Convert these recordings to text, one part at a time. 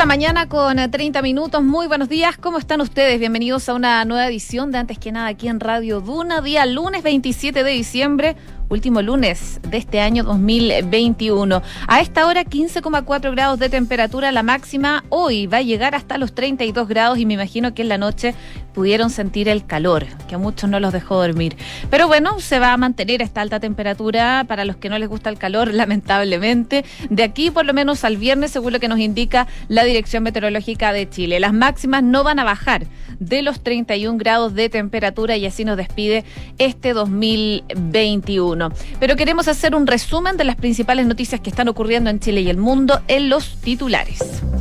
mañana con 30 minutos. Muy buenos días, ¿cómo están ustedes? Bienvenidos a una nueva edición de Antes que Nada aquí en Radio Duna, día lunes 27 de diciembre, último lunes de este año 2021. A esta hora 15,4 grados de temperatura, la máxima hoy va a llegar hasta los 32 grados y me imagino que en la noche pudieron sentir el calor, que a muchos no los dejó dormir. Pero bueno, se va a mantener esta alta temperatura para los que no les gusta el calor, lamentablemente, de aquí por lo menos al viernes, según lo que nos indica la Dirección Meteorológica de Chile. Las máximas no van a bajar de los 31 grados de temperatura y así nos despide este 2021. Pero queremos hacer un resumen de las principales noticias que están ocurriendo en Chile y el mundo en los titulares.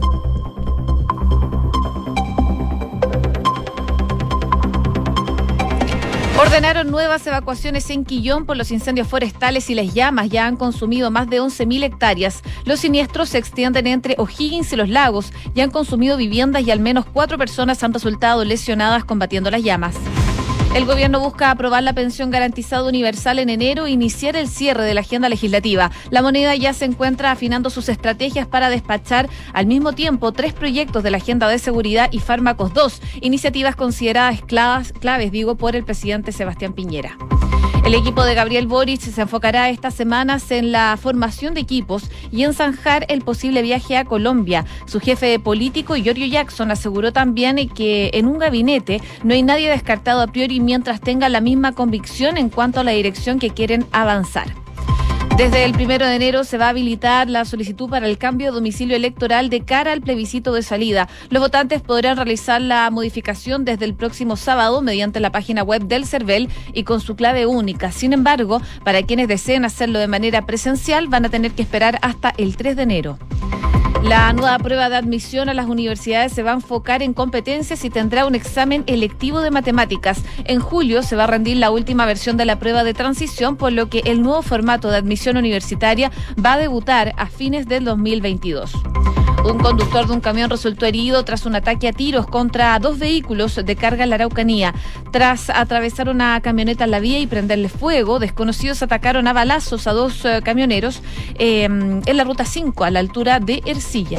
Ordenaron nuevas evacuaciones en Quillón por los incendios forestales y las llamas ya han consumido más de 11.000 hectáreas. Los siniestros se extienden entre O'Higgins y Los Lagos y han consumido viviendas y al menos 4 personas han resultado lesionadas combatiendo las llamas. El gobierno busca aprobar la pensión garantizada universal en enero e iniciar el cierre de la agenda legislativa. La moneda ya se encuentra afinando sus estrategias para despachar al mismo tiempo 3 proyectos de la agenda de seguridad y fármacos 2, iniciativas consideradas claves por el presidente Sebastián Piñera. El equipo de Gabriel Boric se enfocará estas semanas en la formación de equipos y en zanjar el posible viaje a Colombia. Su jefe político, Giorgio Jackson, aseguró también que en un gabinete no hay nadie descartado a priori mientras tenga la misma convicción en cuanto a la dirección que quieren avanzar. Desde el 1 de enero se va a habilitar la solicitud para el cambio de domicilio electoral de cara al plebiscito de salida. Los votantes podrán realizar la modificación desde el próximo sábado mediante la página web del CERVEL y con su clave única. Sin embargo, para quienes deseen hacerlo de manera presencial van a tener que esperar hasta el 3 de enero. La nueva prueba de admisión a las universidades se va a enfocar en competencias y tendrá un examen electivo de matemáticas. En julio se va a rendir la última versión de la prueba de transición, por lo que el nuevo formato de admisión universitaria va a debutar a fines del 2022. Un conductor de un camión resultó herido tras un ataque a tiros contra 2 vehículos de carga en la Araucanía. Tras atravesar una camioneta en la vía y prenderle fuego, desconocidos atacaron a balazos a 2 camioneros en la ruta 5 a la altura de Ercilla.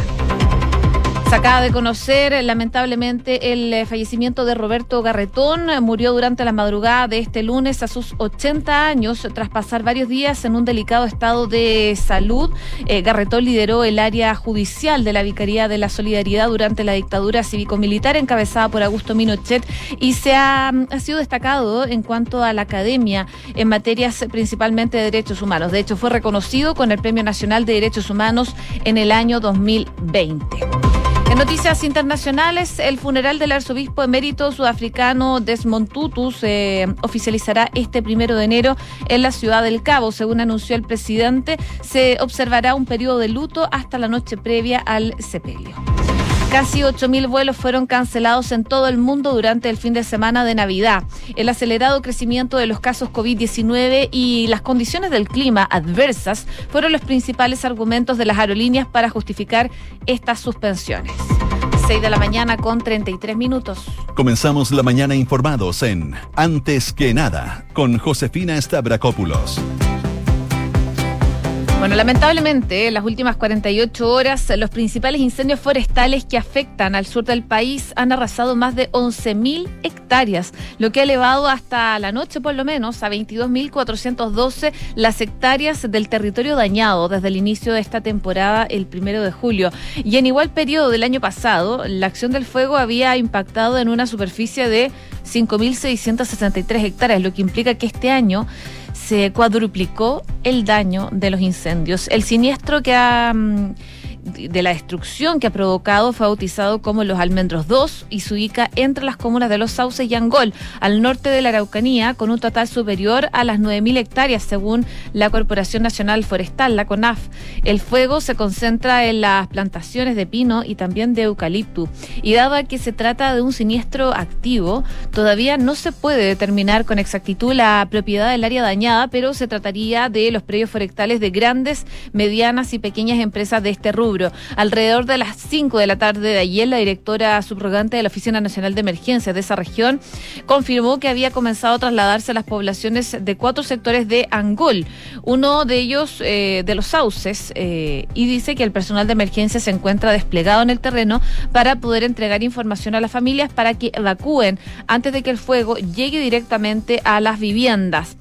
Se acaba de conocer, lamentablemente, el fallecimiento de Roberto Garretón. Murió durante la madrugada de este lunes a sus 80 años, tras pasar varios días en un delicado estado de salud. Garretón lideró el área judicial de la Vicaría de la Solidaridad durante la dictadura cívico-militar encabezada por Augusto Pinochet y ha sido destacado en cuanto a la academia en materias principalmente de derechos humanos. De hecho, fue reconocido con el Premio Nacional de Derechos Humanos en el año 2020. En noticias internacionales, el funeral del arzobispo emérito sudafricano Desmond Tutu se oficializará este 1 de enero en la ciudad del Cabo. Según anunció el presidente, se observará un periodo de luto hasta la noche previa al sepelio. Casi 8.000 vuelos fueron cancelados en todo el mundo durante el fin de semana de Navidad. El acelerado crecimiento de los casos COVID-19 y las condiciones del clima adversas fueron los principales argumentos de las aerolíneas para justificar estas suspensiones. 6 de la mañana con 33 minutos. Comenzamos la mañana informados en Antes que Nada, con Josefina Stavrakopoulos. Bueno, lamentablemente, en las últimas 48 horas, los principales incendios forestales que afectan al sur del país han arrasado más de 11.000 hectáreas, lo que ha elevado hasta la noche, por lo menos, a 22.412 las hectáreas del territorio dañado desde el inicio de esta temporada, el 1 de julio. Y en igual periodo del año pasado, la acción del fuego había impactado en una superficie de 5.663 hectáreas, lo que implica que este año se cuadruplicó el daño de los incendios. El siniestro de la destrucción que ha provocado fue bautizado como Los Almendros 2 y se ubica entre las comunas de Los Sauces y Angol, al norte de la Araucanía, con un total superior a las 9.000 hectáreas, según la Corporación Nacional Forestal, la CONAF. El fuego se concentra en las plantaciones de pino y también de eucalipto. Y dado que se trata de un siniestro activo, todavía no se puede determinar con exactitud la propiedad del área dañada, pero se trataría de los predios forestales de grandes, medianas y pequeñas empresas de este rubro. rubro. Alrededor de las 5 de la tarde de ayer, la directora subrogante de la Oficina Nacional de Emergencias de esa región confirmó que había comenzado a trasladarse a las poblaciones de 4 sectores de Angol, uno de ellos de Los Sauces, y dice que el personal de emergencia se encuentra desplegado en el terreno para poder entregar información a las familias para que evacúen antes de que el fuego llegue directamente a las viviendas.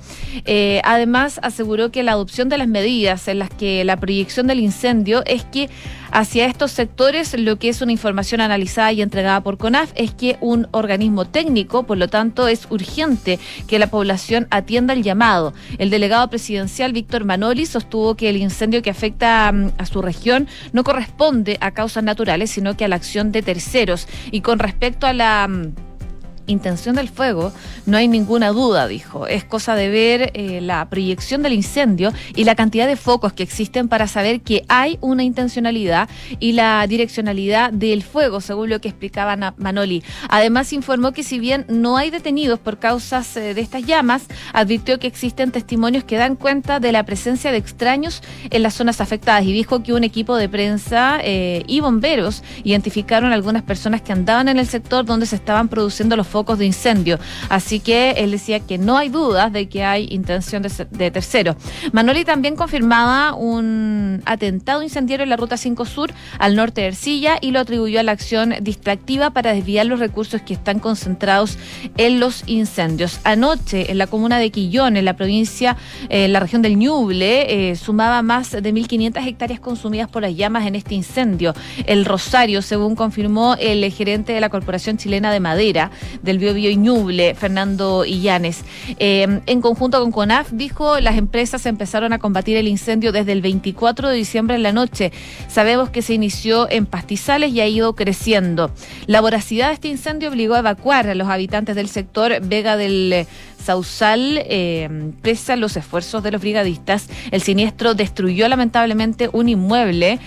Además, aseguró que la adopción de las medidas en las que la proyección del incendio es que hacia estos sectores lo que es una información analizada y entregada por CONAF es que un organismo técnico, por lo tanto es urgente que la población atienda el llamado. El delegado presidencial Víctor Manoli sostuvo que el incendio que afecta a su región no corresponde a causas naturales, sino que a la acción de terceros. Y con respecto a la intención del fuego, no hay ninguna duda, dijo. Es cosa de ver la proyección del incendio y la cantidad de focos que existen para saber que hay una intencionalidad y la direccionalidad del fuego, según lo que explicaba Manoli. Además, informó que si bien no hay detenidos por causas de estas llamas, advirtió que existen testimonios que dan cuenta de la presencia de extraños en las zonas afectadas y dijo que un equipo de prensa y bomberos identificaron a algunas personas que andaban en el sector donde se estaban produciendo los focos de incendio. Así que él decía que no hay dudas de que hay intención de terceros. Manoli también confirmaba un atentado incendiario en la Ruta 5 Sur al norte de Ercilla y lo atribuyó a la acción distractiva para desviar los recursos que están concentrados en los incendios. Anoche, en la comuna de Quillón, en la provincia, en la región del Ñuble, sumaba más de 1.500 hectáreas consumidas por las llamas en este incendio. El Rosario, según confirmó el gerente de la Corporación Chilena de Madera, del Biobío y Ñuble, Fernando Illanes. En conjunto con CONAF, dijo, las empresas empezaron a combatir el incendio desde el 24 de diciembre en la noche. Sabemos que se inició en pastizales y ha ido creciendo. La voracidad de este incendio obligó a evacuar a los habitantes del sector Vega del Sausal, pese a los esfuerzos de los brigadistas. El siniestro destruyó lamentablemente un inmueble,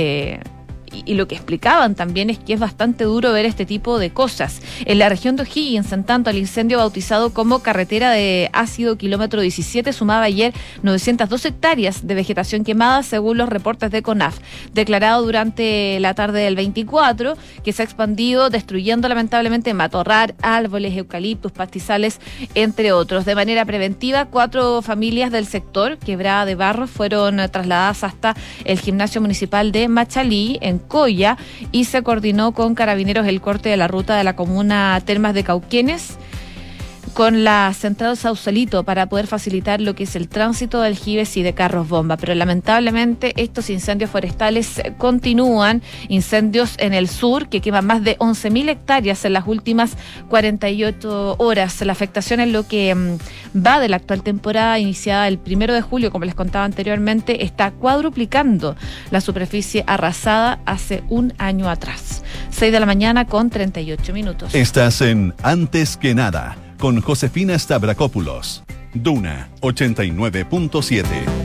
y lo que explicaban también es que es bastante duro ver este tipo de cosas. En la región de O'Higgins, en tanto, el incendio bautizado como Carretera de Ácido kilómetro 17 sumaba ayer 902 hectáreas de vegetación quemada, según los reportes de CONAF, declarado durante la tarde del 24, que se ha expandido destruyendo lamentablemente matorral, árboles, eucaliptus, pastizales, entre otros. De manera preventiva, 4 familias del sector Quebrada de Barros fueron trasladadas hasta el gimnasio municipal de Machalí, en Coya, y se coordinó con Carabineros el corte de la ruta de la comuna Termas de Cauquenes con la central Sausalito para poder facilitar lo que es el tránsito de aljibes y de carros bomba. Pero lamentablemente estos incendios forestales continúan, incendios en el sur que queman más de 11.000 hectáreas en las últimas 48 horas. La afectación en lo que va de la actual temporada iniciada el 1 de julio, como les contaba anteriormente, está cuadruplicando la superficie arrasada hace un año atrás. 6 de la mañana con 38 minutos. Estás en Antes que Nada, con Josefina Stavrakopoulos. Duna 89.7.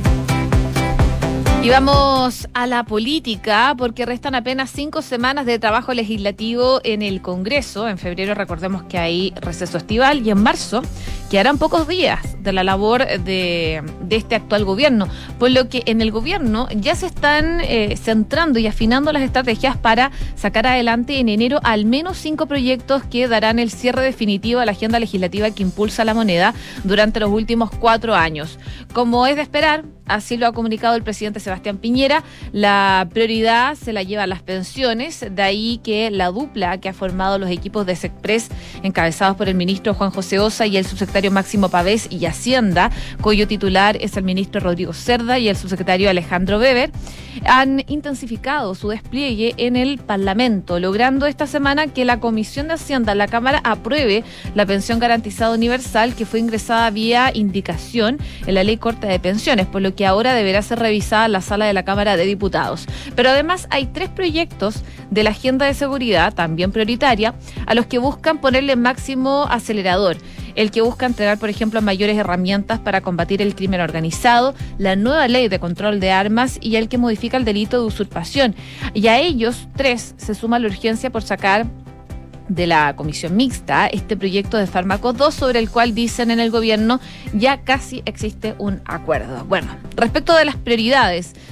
Y vamos a la política, porque restan apenas 5 semanas de trabajo legislativo en el Congreso. En febrero recordemos que hay receso estival y en marzo quedarán pocos días de la labor de este actual gobierno, por lo que en el gobierno ya se están centrando y afinando las estrategias para sacar adelante en enero al menos 5 proyectos que darán el cierre definitivo a la agenda legislativa que impulsa la moneda durante los últimos 4 años. Como es de esperar, así lo ha comunicado el presidente Sebastián Piñera, la prioridad se la lleva a las pensiones, de ahí que la dupla que ha formado los equipos de SECPRES, encabezados por el ministro Juan José Osa y el subsecretario Máximo Pavés, y Hacienda, cuyo titular es el ministro Rodrigo Cerda y el subsecretario Alejandro Weber, han intensificado su despliegue en el Parlamento, logrando esta semana que la Comisión de Hacienda en la Cámara apruebe la pensión garantizada universal que fue ingresada vía indicación en la ley corta de pensiones, por lo que ahora deberá ser revisada en la sala de la Cámara de Diputados. Pero además hay 3 proyectos de la agenda de seguridad, también prioritaria, a los que buscan ponerle máximo acelerador. El que busca entregar, por ejemplo, mayores herramientas para combatir el crimen organizado, la nueva ley de control de armas y el que modifica el delito de usurpación. Y a ellos 3 se suma la urgencia por sacar de la comisión mixta este proyecto de Fármacos 2, sobre el cual dicen en el gobierno ya casi existe un acuerdo. Bueno, respecto de las prioridades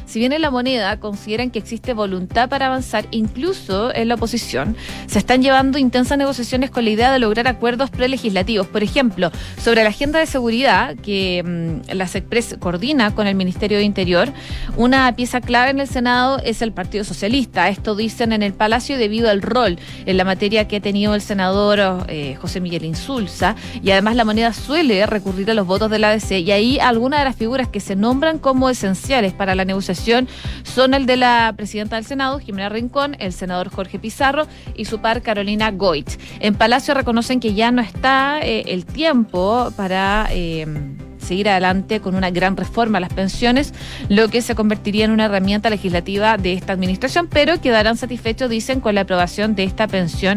Si bien en La Moneda consideran que existe voluntad para avanzar, incluso en la oposición, se están llevando intensas negociaciones con la idea de lograr acuerdos prelegislativos. Por ejemplo, sobre la agenda de seguridad que la SECPRES coordina con el Ministerio de Interior, una pieza clave en el Senado es el Partido Socialista. Esto dicen en el Palacio debido al rol en la materia que ha tenido el senador José Miguel Insulza, y además La Moneda suele recurrir a los votos de la ADC, y ahí algunas de las figuras que se nombran como esenciales para la negociación son el de la presidenta del Senado, Jimena Rincón, el senador Jorge Pizarro y su par Carolina Goich. En Palacio reconocen que ya no está el tiempo para seguir adelante con una gran reforma a las pensiones, lo que se convertiría en una herramienta legislativa de esta administración, pero quedarán satisfechos, dicen, con la aprobación de esta pensión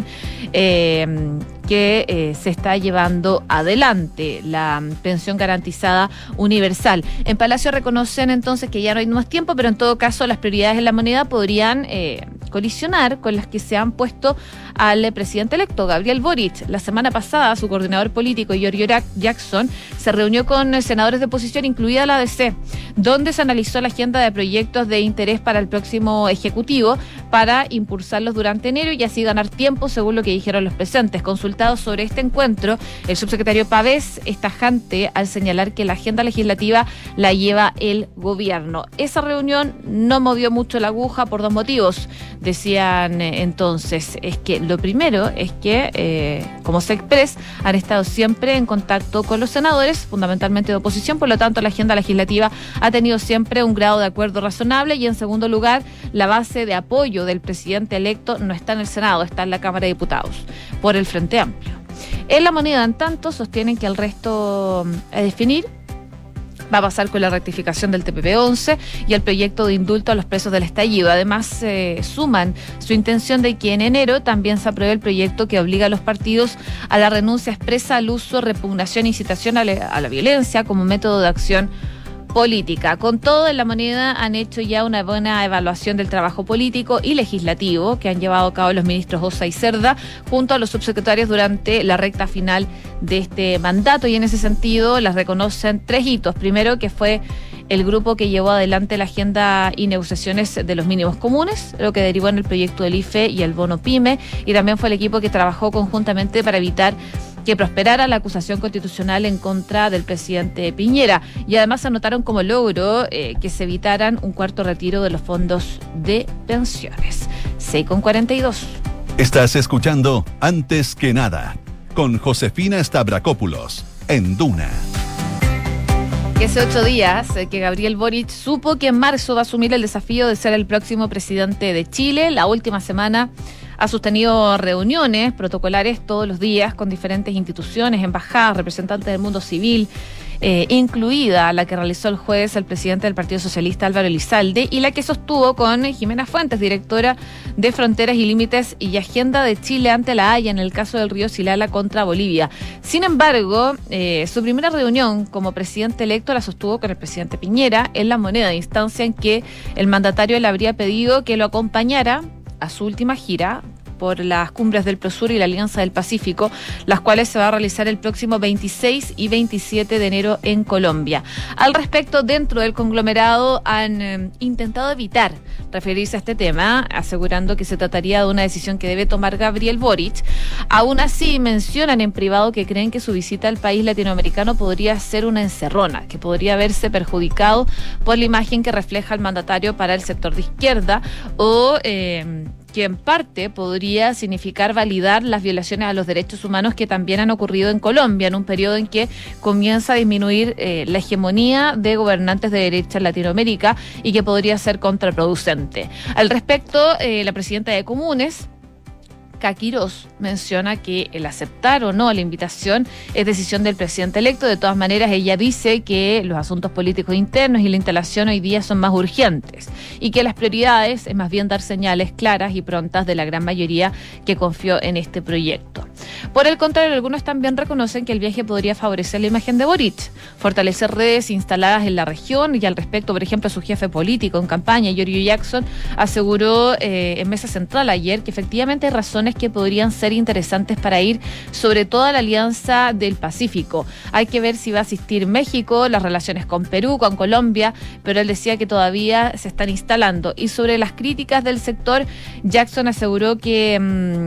que se está llevando adelante, la pensión garantizada universal. En Palacio reconocen entonces que ya no hay más tiempo, pero en todo caso las prioridades en La Moneda podrían colisionar con las que se han puesto al presidente electo, Gabriel Boric. La semana pasada, su coordinador político, Giorgio Jackson, se reunió con senadores de oposición, incluida la ADC, donde se analizó la agenda de proyectos de interés para el próximo Ejecutivo para impulsarlos durante enero y así ganar tiempo, según lo que dijeron los presentes. Consultado sobre este encuentro, el subsecretario Pavés es tajante al señalar que la agenda legislativa la lleva el gobierno. Esa reunión no movió mucho la aguja por dos motivos. Decían entonces, es que lo primero es que como SECPRES han estado siempre en contacto con los senadores, fundamentalmente de oposición, por lo tanto la agenda legislativa ha tenido siempre un grado de acuerdo razonable, y en segundo lugar, la base de apoyo del presidente electo no está en el Senado, está en la Cámara de Diputados, por el Frente Amplio. En La Moneda, en tanto, sostienen que el resto a definir va a pasar con la rectificación del TPP-11 y el proyecto de indulto a los presos del estallido. Además, suman su intención de que en enero también se apruebe el proyecto que obliga a los partidos a la renuncia expresa al uso, repugnación e incitación a la violencia como método de acción política. Con todo, en La Moneda han hecho ya una buena evaluación del trabajo político y legislativo que han llevado a cabo los ministros Ossa y Cerda junto a los subsecretarios durante la recta final de este mandato, y en ese sentido las reconocen tres hitos. Primero, que fue el grupo que llevó adelante la agenda y negociaciones de los mínimos comunes, lo que derivó en el proyecto del IFE y el bono PYME, y también fue el equipo que trabajó conjuntamente para evitar que prosperara la acusación constitucional en contra del presidente Piñera. Y además anotaron como logro que se evitaran un cuarto retiro de los fondos de pensiones. 6:42. Estás escuchando Antes que Nada con Josefina Stavrakopoulos en Duna. Que hace 8 días que Gabriel Boric supo que en marzo va a asumir el desafío de ser el próximo presidente de Chile. La última semana ha sostenido reuniones protocolares todos los días con diferentes instituciones, embajadas, representantes del mundo civil, incluida la que realizó el jueves el presidente del Partido Socialista, Álvaro Elizalde, y la que sostuvo con Jimena Fuentes, directora de Fronteras y Límites y Agenda de Chile ante la Haya en el caso del río Silala contra Bolivia. Sin embargo, su primera reunión como presidente electo la sostuvo con el presidente Piñera en La Moneda, instancia en que el mandatario le habría pedido que lo acompañara a su última gira por las cumbres del Prosur y la Alianza del Pacífico, las cuales se va a realizar el próximo 26 y 27 de enero en Colombia. Al respecto, dentro del conglomerado han intentado evitar referirse a este tema, asegurando que se trataría de una decisión que debe tomar Gabriel Boric. Aún así, mencionan en privado que creen que su visita al país latinoamericano podría ser una encerrona, que podría verse perjudicado por la imagen que refleja el mandatario para el sector de izquierda, o que en parte podría significar validar las violaciones a los derechos humanos que también han ocurrido en Colombia, en un periodo en que comienza a disminuir la hegemonía de gobernantes de derecha en Latinoamérica y que podría ser contraproducente. Al respecto, la presidenta de Comunes, Quirós, menciona que el aceptar o no la invitación es decisión del presidente electo. De todas maneras, ella dice que los asuntos políticos internos y la instalación hoy día son más urgentes y que las prioridades es más bien dar señales claras y prontas de la gran mayoría que confió en este proyecto. Por el contrario, algunos también reconocen que el viaje podría favorecer la imagen de Boric, fortalecer redes instaladas en la región, y al respecto, por ejemplo, su jefe político en campaña, Giorgio Jackson, aseguró en Mesa Central ayer que efectivamente hay razones regiones que podrían ser interesantes para ir, sobre todo a la Alianza del Pacífico. Hay que ver si va a asistir México, las relaciones con Perú, con Colombia, pero él decía que todavía se están instalando. Y sobre las críticas del sector, Jackson aseguró que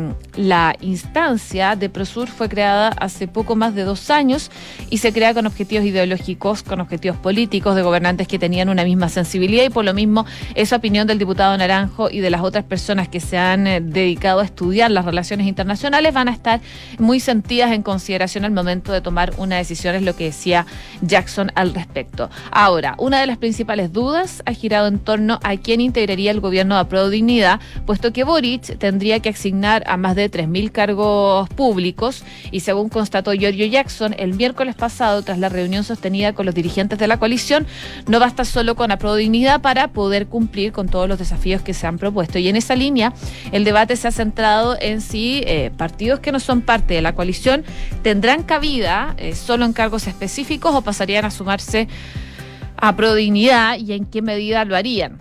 la instancia de Prosur fue creada hace poco más de 2 años y se crea con objetivos ideológicos, con objetivos políticos de gobernantes que tenían una misma sensibilidad, y por lo mismo esa opinión del diputado Naranjo y de las otras personas que se han dedicado a estudiar las relaciones internacionales van a estar muy sentidas en consideración al momento de tomar una decisión, es lo que decía Jackson al respecto. Ahora, una de las principales dudas ha girado en torno a quién integraría el gobierno de Apruebo Dignidad, puesto que Boric tendría que asignar a más de 3.000 cargos públicos, y según constató Giorgio Jackson el miércoles pasado tras la reunión sostenida con los dirigentes de la coalición, no basta solo con Apruebo Dignidad para poder cumplir con todos los desafíos que se han propuesto. Y en esa línea, el debate se ha centrado en si partidos que no son parte de la coalición tendrán cabida solo en cargos específicos o pasarían a sumarse a Apruebo Dignidad, y en qué medida lo harían.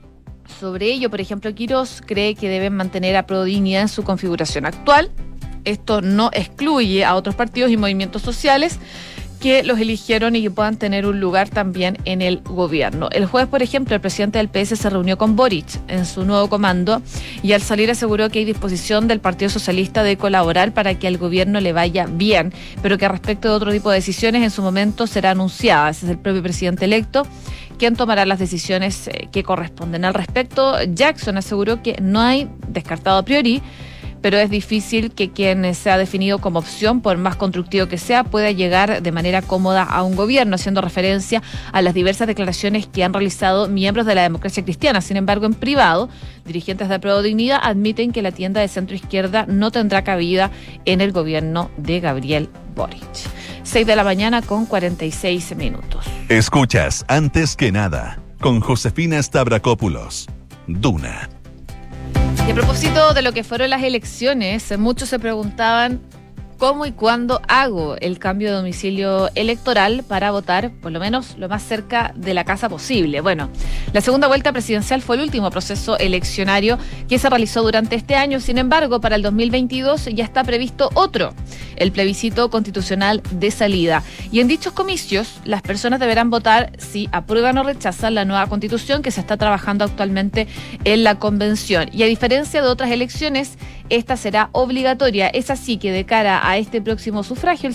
Sobre ello, por ejemplo, Quirós cree que deben mantener a Apruebo Dignidad en su configuración actual. Esto no excluye a otros partidos y movimientos sociales que los eligieron y que puedan tener un lugar también en el gobierno. El jueves, por ejemplo, el presidente del PS se reunió con Boric en su nuevo comando y al salir aseguró que hay disposición del Partido Socialista de colaborar para que al gobierno le vaya bien, pero que respecto de otro tipo de decisiones en su momento será anunciada. Ese es el propio presidente electo quien tomará las decisiones que corresponden. Al respecto, Jackson aseguró que no hay descartado a priori, pero es difícil que quien sea definido como opción, por más constructivo que sea, pueda llegar de manera cómoda a un gobierno, haciendo referencia a las diversas declaraciones que han realizado miembros de la Democracia Cristiana. Sin embargo, en privado, dirigentes de Apruebo Dignidad admiten que la tienda de centro izquierda no tendrá cabida en el gobierno de Gabriel Boric. 6 de la mañana con 46 minutos. Escuchas Antes que Nada con Josefina Stavrakopoulos, Duna. Y a propósito de lo que fueron las elecciones, muchos se preguntaban cómo y cuándo hago el cambio de domicilio electoral para votar, por lo menos lo más cerca de la casa posible. Bueno, la segunda vuelta presidencial fue el último proceso eleccionario que se realizó durante este año. Sin embargo, para el 2022 ya está previsto otro, el plebiscito constitucional de salida. Y en dichos comicios, las personas deberán votar si aprueban o rechazan la nueva constitución que se está trabajando actualmente en la convención. Y a diferencia de otras elecciones, esta será obligatoria. Es así que de cara a este próximo sufragio,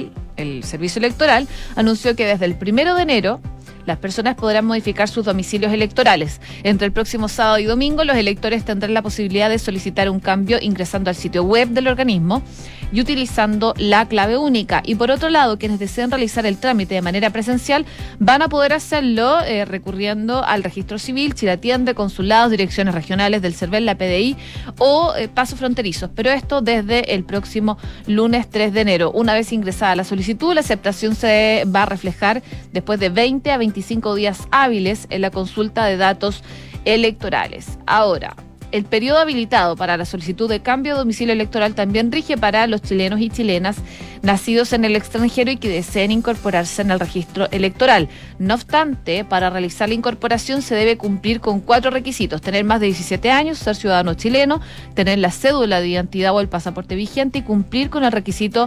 el Servicio Electoral anunció que desde el 1 de enero las personas podrán modificar sus domicilios electorales. Entre el próximo sábado y domingo, los electores tendrán la posibilidad de solicitar un cambio ingresando al sitio web del organismo y utilizando la clave única. Y por otro lado, quienes deseen realizar el trámite de manera presencial van a poder hacerlo recurriendo al registro civil, Chilatiende, consulados, direcciones regionales del CERVEL, la PDI o pasos fronterizos. Pero esto desde el próximo lunes 3 de enero. Una vez ingresada la solicitud, la aceptación se va a reflejar después de 20 a 25 días hábiles en la consulta de datos electorales. Ahora, el periodo habilitado para la solicitud de cambio de domicilio electoral también rige para los chilenos y chilenas nacidos en el extranjero y que deseen incorporarse en el registro electoral. No obstante, para realizar la incorporación se debe cumplir con 4 requisitos: tener más de 17 años, ser ciudadano chileno, tener la cédula de identidad o el pasaporte vigente y cumplir con el requisito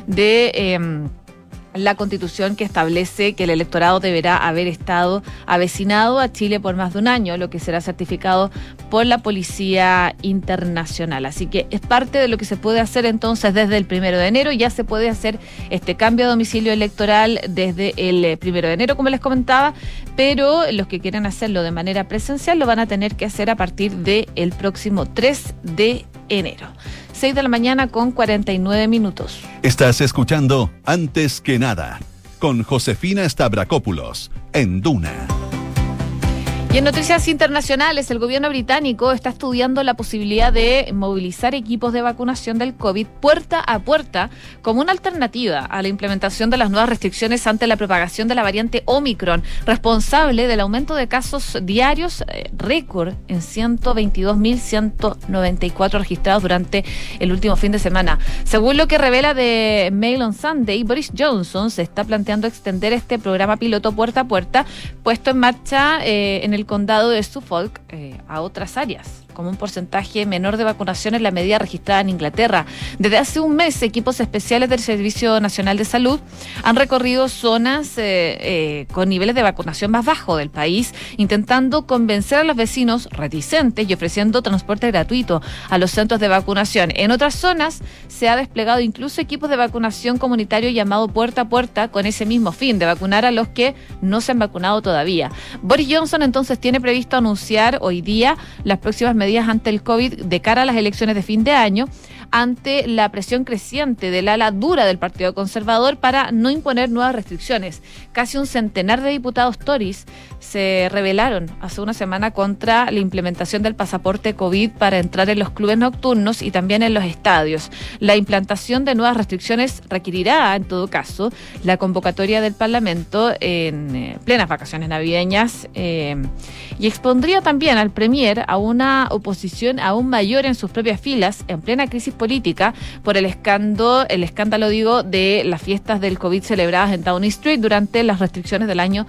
de la Constitución que establece que el electorado deberá haber estado avecinado a Chile por más de un año, lo que será certificado por la Policía Internacional. Así que es parte de lo que se puede hacer entonces desde el 1 de enero. Ya se puede hacer este cambio de domicilio electoral desde el 1 de enero, como les comentaba, pero los que quieran hacerlo de manera presencial lo van a tener que hacer a partir del próximo 3 de enero. 6 de la mañana con 49 minutos. Estás escuchando Antes que Nada con Josefina Stavrakopoulos en Duna. Y en noticias internacionales, el gobierno británico está estudiando la posibilidad de movilizar equipos de vacunación del COVID puerta a puerta como una alternativa a la implementación de las nuevas restricciones ante la propagación de la variante Omicron, responsable del aumento de casos diarios récord en 122.194 registrados durante el último fin de semana. Según lo que revela The Mail on Sunday, Boris Johnson se está planteando extender este programa piloto puerta a puerta puesto en marcha en el condado de Suffolk a otras áreas. como un porcentaje menor de vacunación en la medida registrada en Inglaterra. Desde hace un mes, equipos especiales del Servicio Nacional de Salud han recorrido zonas con niveles de vacunación más bajos del país, intentando convencer a los vecinos reticentes y ofreciendo transporte gratuito a los centros de vacunación. En otras zonas se ha desplegado incluso equipos de vacunación comunitario llamado puerta a puerta, con ese mismo fin, de vacunar a los que no se han vacunado todavía. Boris Johnson entonces tiene previsto anunciar hoy día las próximas medidas ante el COVID de cara a las elecciones de fin de año, ante la presión creciente del ala dura del Partido Conservador para no imponer nuevas restricciones. Casi un centenar de diputados Tories se rebelaron hace una semana contra la implementación del pasaporte COVID para entrar en los clubes nocturnos y también en los estadios. La implantación de nuevas restricciones requerirá, en todo caso, la convocatoria del Parlamento en plenas vacaciones navideñas y expondría también al Premier a una oposición aún mayor en sus propias filas, en plena crisis política, por el escándalo de las fiestas del COVID celebradas en Downing Street durante las restricciones del año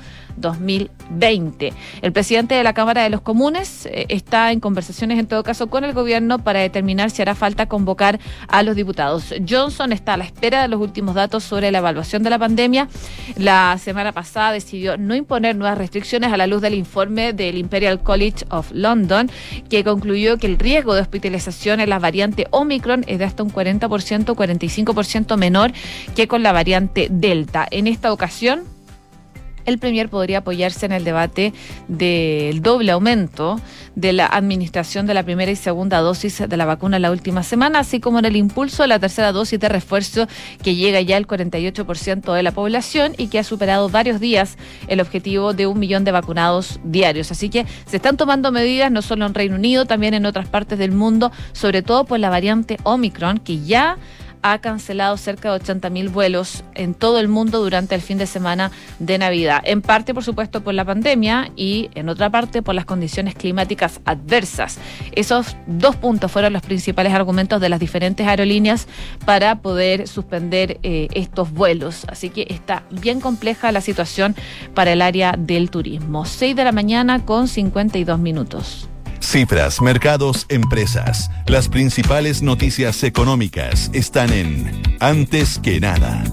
2020. El presidente de la Cámara de los Comunes está en conversaciones, en todo caso, con el gobierno para determinar si hará falta convocar a los diputados. Johnson está a la espera de los últimos datos sobre la evaluación de la pandemia. La semana pasada decidió no imponer nuevas restricciones a la luz del informe del Imperial College of London, que concluyó que el riesgo de hospitalización en la variante Omicron es de hasta un 40%, 45% menor que con la variante Delta. En esta ocasión, el Premier podría apoyarse en el debate del doble aumento de la administración de la primera y segunda dosis de la vacuna en la última semana, así como en el impulso de la tercera dosis de refuerzo, que llega ya al 48% de la población y que ha superado varios días el objetivo de 1 millón de vacunados diarios. Así que se están tomando medidas no solo en Reino Unido, también en otras partes del mundo, sobre todo por la variante Omicron, que ya ha cancelado cerca de 80.000 vuelos en todo el mundo durante el fin de semana de Navidad. En parte, por supuesto, por la pandemia y en otra parte por las condiciones climáticas adversas. Esos dos puntos fueron los principales argumentos de las diferentes aerolíneas para poder suspender estos vuelos. Así que está bien compleja la situación para el área del turismo. 6 de la mañana con 52 minutos. Cifras, mercados, empresas. Las principales noticias económicas están en Antes que nada.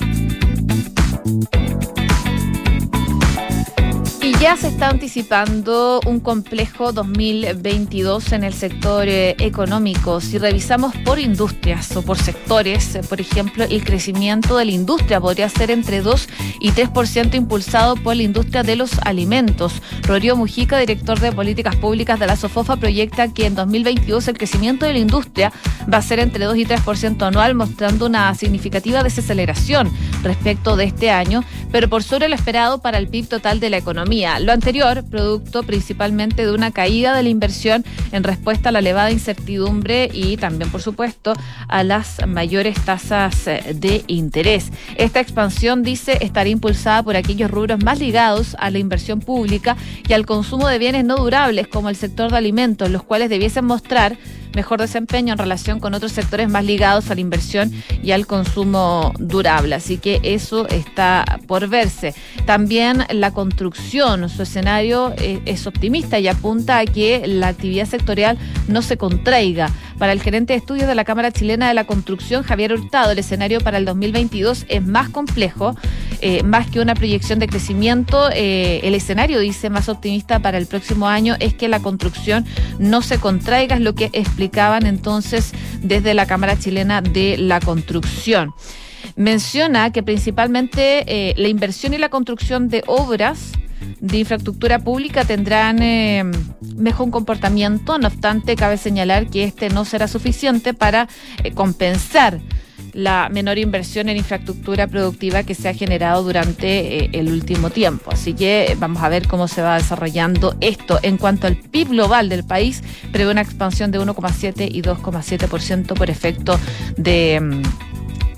Y ya se está anticipando un complejo 2022 en el sector económico. Si revisamos por industrias o por sectores, por ejemplo, el crecimiento de la industria podría ser entre 2 y 3% impulsado por la industria de los alimentos. Rodrigo Mujica, director de políticas públicas de la SOFOFA, proyecta que en 2022 el crecimiento de la industria va a ser entre 2 y 3% anual, mostrando una significativa desaceleración respecto de este año, pero por sobre lo esperado para el PIB total de la economía. Lo anterior, producto principalmente de una caída de la inversión en respuesta a la elevada incertidumbre y también, por supuesto, a las mayores tasas de interés. Esta expansión, dice, estará impulsada por aquellos rubros más ligados a la inversión pública y al consumo de bienes no durables, como el sector de alimentos, los cuales debiesen mostrar mejor desempeño en relación con otros sectores más ligados a la inversión y al consumo durable. Así que eso está por verse. También la construcción, su escenario es optimista y apunta a que la actividad sectorial no se contraiga. Para el gerente de estudios de la Cámara Chilena de la Construcción, Javier Hurtado, el escenario para el 2022 es más complejo, más que una proyección de crecimiento. El escenario, dice, más optimista para el próximo año es que la construcción no se contraiga, es lo que explicaban entonces desde la Cámara Chilena de la Construcción. Menciona que principalmente la inversión y la construcción de obras de infraestructura pública tendrán mejor comportamiento. No obstante, cabe señalar que este no será suficiente para compensar la menor inversión en infraestructura productiva que se ha generado durante el último tiempo. Así que vamos a ver cómo se va desarrollando esto. En cuanto al PIB global del país, prevé una expansión de 1,7 y 2,7% por efecto de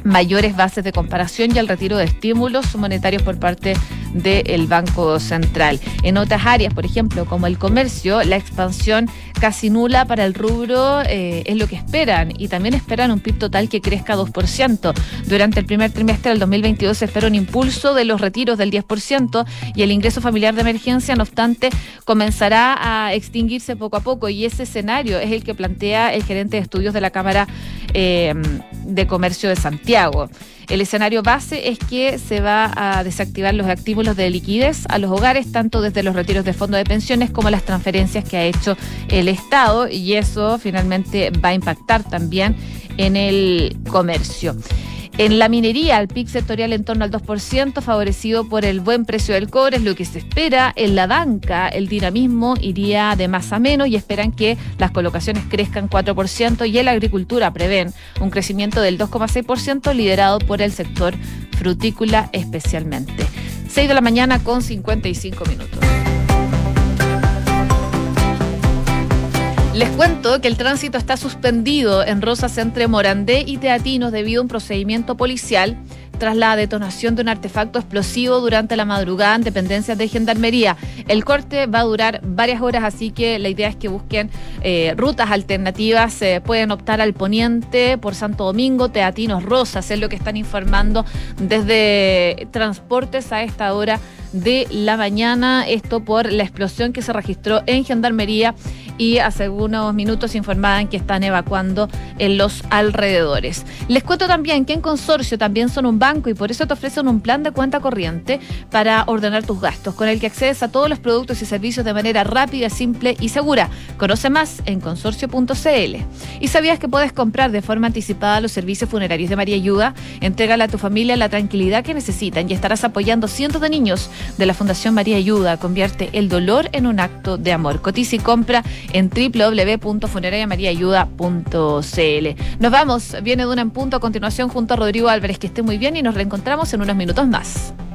mayores bases de comparación y al retiro de estímulos monetarios por parte del Banco Central. En otras áreas, por ejemplo, como el comercio, la expansión casi nula para el rubro es lo que esperan, y también esperan un PIB total que crezca 2%. Durante el primer trimestre del 2022 se espera un impulso de los retiros del 10% y el ingreso familiar de emergencia, no obstante, comenzará a extinguirse poco a poco, y ese escenario es el que plantea el gerente de estudios de la Cámara de Comercio de Santiago. El escenario base es que se va a desactivar los estímulos de liquidez a los hogares, tanto desde los retiros de fondos de pensiones como las transferencias que ha hecho el Estado, y eso finalmente va a impactar también en el comercio. En la minería, el PIB sectorial en torno al 2%, favorecido por el buen precio del cobre, es lo que se espera. En la banca, el dinamismo iría de más a menos y esperan que las colocaciones crezcan 4%, y en la agricultura prevén un crecimiento del 2,6%, liderado por el sector frutícola especialmente. 6 de la mañana con 55 minutos. Les cuento que el tránsito está suspendido en Rosas entre Morandé y Teatinos debido a un procedimiento policial tras la detonación de un artefacto explosivo durante la madrugada en dependencias de Gendarmería. El corte va a durar varias horas, así que la idea es que busquen rutas alternativas. Pueden optar al poniente por Santo Domingo, Teatinos, Rosas, es lo que están informando desde Transportes a esta hora de la mañana. Esto por la explosión que se registró en Gendarmería, y hace algunos minutos informaban que están evacuando en los alrededores. Les cuento también que en Consorcio también son un banco, y por eso te ofrecen un plan de cuenta corriente para ordenar tus gastos, con el que accedes a todos los productos y servicios de manera rápida, simple y segura. Conoce más en consorcio.cl. ¿Y sabías que puedes comprar de forma anticipada los servicios funerarios de María Ayuda? Entrégale a tu familia la tranquilidad que necesitan y estarás apoyando cientos de niños de la Fundación María Ayuda. Convierte el dolor en un acto de amor. Cotiza y compra en www.funerariamariaayuda.cl. Nos vamos, viene Duna en Punto a continuación junto a Rodrigo Álvarez. Que esté muy bien y nos reencontramos en unos minutos más.